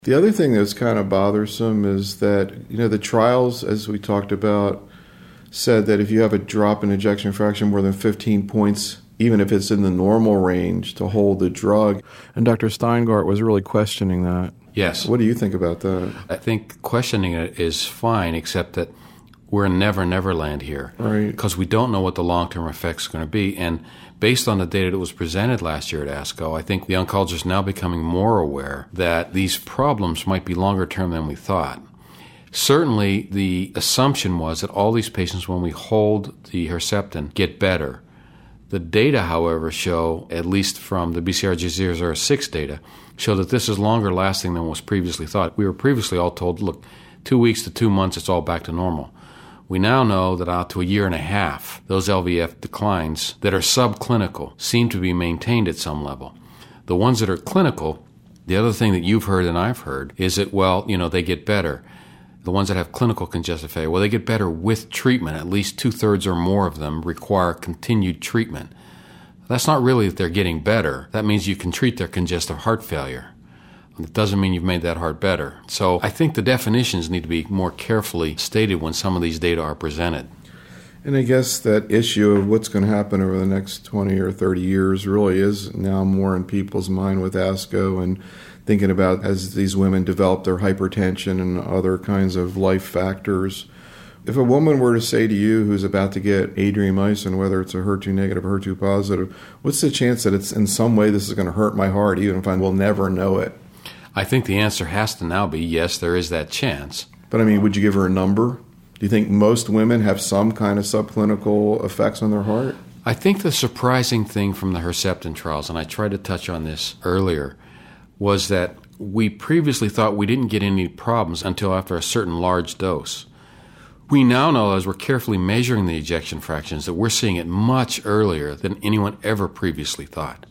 The other thing that's kind of bothersome is that, the trials, as we talked about, said that if you have a drop in ejection fraction more than 15 points, even if it's in the normal range, to hold the drug. And Dr. Steingart was really questioning that. Yes. What do you think about that? I think questioning it is fine, except that we're in never land here. Right. Because we don't know what the long-term effects are going to be. And based on the data that was presented last year at ASCO, I think the oncologists are now becoming more aware that these problems might be longer term than we thought. Certainly, the assumption was that all these patients, when we hold the Herceptin, get better. The data, however, show, at least from the BCRG006 data, show that this is longer lasting than was previously thought. We were previously all told, look, 2 weeks to 2 months, it's all back to normal. We now know that out to a year and a half, those LVF declines that are subclinical seem to be maintained at some level. The ones that are clinical, the other thing that you've heard and I've heard is that, they get better. The ones that have clinical congestive failure, they get better with treatment. At least 2/3 or more of them require continued treatment. That's not really that they're getting better. That means you can treat their congestive heart failure. It doesn't mean you've made that heart better. So I think the definitions need to be more carefully stated when some of these data are presented. And I guess that issue of what's going to happen over the next 20 or 30 years really is now more in people's mind with ASCO and thinking about as these women develop their hypertension and other kinds of life factors. If a woman were to say to you who's about to get adriamycin, whether it's a HER2 negative or HER2 positive, what's the chance that it's in some way this is going to hurt my heart even if I will never know it? I think the answer has to now be yes, there is that chance. But would you give her a number? Do you think most women have some kind of subclinical effects on their heart? I think the surprising thing from the Herceptin trials, and I tried to touch on this earlier, was that we previously thought we didn't get any problems until after a certain large dose. We now know, as we're carefully measuring the ejection fractions, that we're seeing it much earlier than anyone ever previously thought.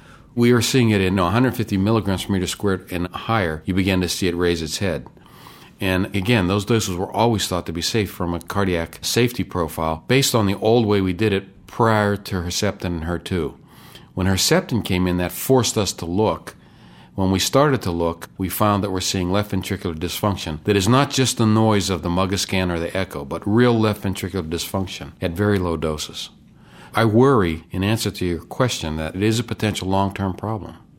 We are seeing it in 150 milligrams per meter squared and higher. You begin to see it raise its head. And again, those doses were always thought to be safe from a cardiac safety profile based on the old way we did it prior to Herceptin and HER2. When Herceptin came in, that forced us to look. When we started to look, we found that we're seeing left ventricular dysfunction that is not just the noise of the MUGA scan or the echo, but real left ventricular dysfunction at very low doses. I worry, in answer to your question, that it is a potential long-term problem.